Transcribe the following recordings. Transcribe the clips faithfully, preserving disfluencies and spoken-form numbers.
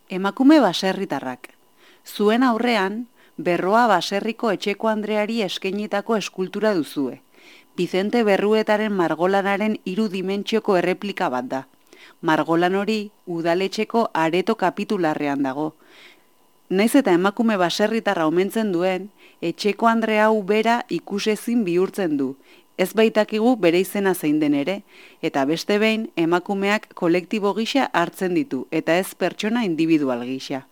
Emakume baserritarrak. Zuen aurrean, Berroa baserriko etxeko Andreari eskainitako eskultura duzue. Bizente Berruetaren margolanaren hiru dimentsioko erreplika bat da. Margolan hori udaletxeko areto kapitularrean dago. Naiz eta emakume baserritarra omentzen duen, etxeko Andre hau bera ikusezin bihurtzen du. Ez baitakigu bere izena zein den ere, eta beste behin emakumeak kolektibo gisa hartzen ditu, eta ez pertsona individual gisa.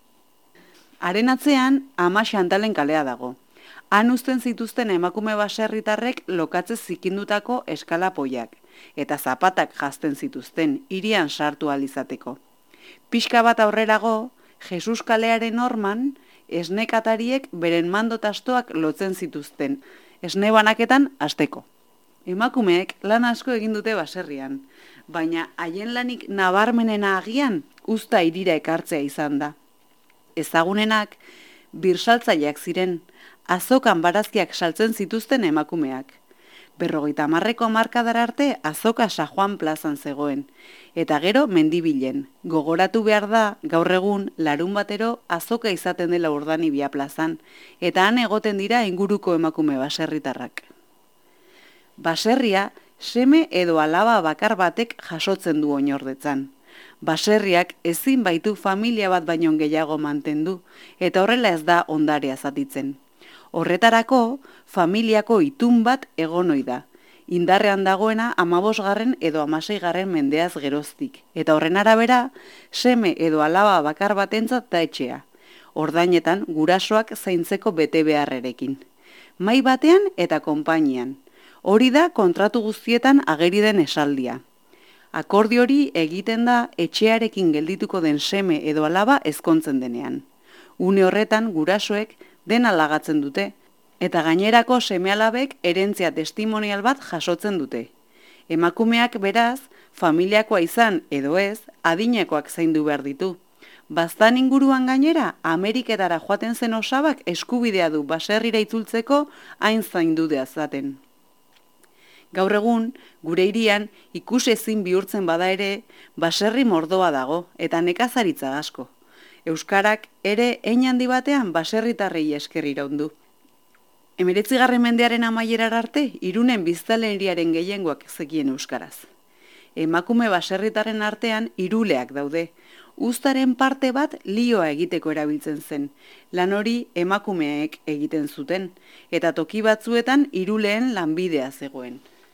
Haren atzean, Ama Xantalen kalea dago. Han uzten zituzten emakume baserritarrek lokatze zikindutako eskalapoiak, eta zapatak jazten zituzten, hirian sartu ahal izateko. Pixka bat aurrerago, Jesus kalearen horman, esnekatariek beren mandotastoak lotzen zituzten, esne banaketan hasteko. Emakumeek lan asko egin dute baserrian, baina haien lanik nabarmenena agian uzta hirira ekartzea izan da. Ezagunenak birsaltzaileak ziren, azokan barazkiak saltzen zituzten emakumeak. Berrogeita hamarreko hamarkadara arte azoka San Juan plazan zegoen, eta gero mendibilen. Gogoratu behar da, gaur egun, larun batero azoka izaten dela Urdanibia plazan, eta han egoten dira inguruko emakume baserritarrak. Baserria, seme edo alaba bakar batek jasotzen du oinordetzan. Baserriak ezin baitu familia bat baino gehiago mantendu, eta horrela ez da ondarea zatitzen. Horretarako, familiako itun bat egon ohi da. Indarrean dagoena hamabosgarren edo hamaseigarren mendeaz geroztik, eta horren arabera, seme edo alaba bakar batentzat da etxea. Ordainetan gurasoak zaintzeko bete beharrerekin. Mai batean eta konpainian. Hori da kontratu guztietan ageri den esaldia. Akordio hori egiten da etxearekin geldituko den seme edo alaba ezkontzen denean. Une horretan gurasoek dena lagatzen dute, eta gainerako seme-alabek erentzia testimonial bat jasotzen dute. Emakumeak beraz, familiakoa izan edo ez, adinekoak zaindu behar ditu. Baztan inguruan gainera, Ameriketara joaten zen osabak eskubidea du baserrira itzultzeko hain zaindu dezaten. Gaur egun, gure hirian ikusezin bihurtzen bada ere, baserri mordoa dago eta nekazaritza asko. Euskarak ere hein handi batean baserritarrei esker iraundu. Hemeretzigarren mendearen amaierar arte, Irunen biztanleriaren gehiengoak zekien euskaraz. Emakume baserritarren artean hiruleak daude. Uztaren parte bat lioa egiteko erabiltzen zen. Lan hori emakumeek egiten zuten, eta toki batzuetan hiruleen lanbidea zegoen.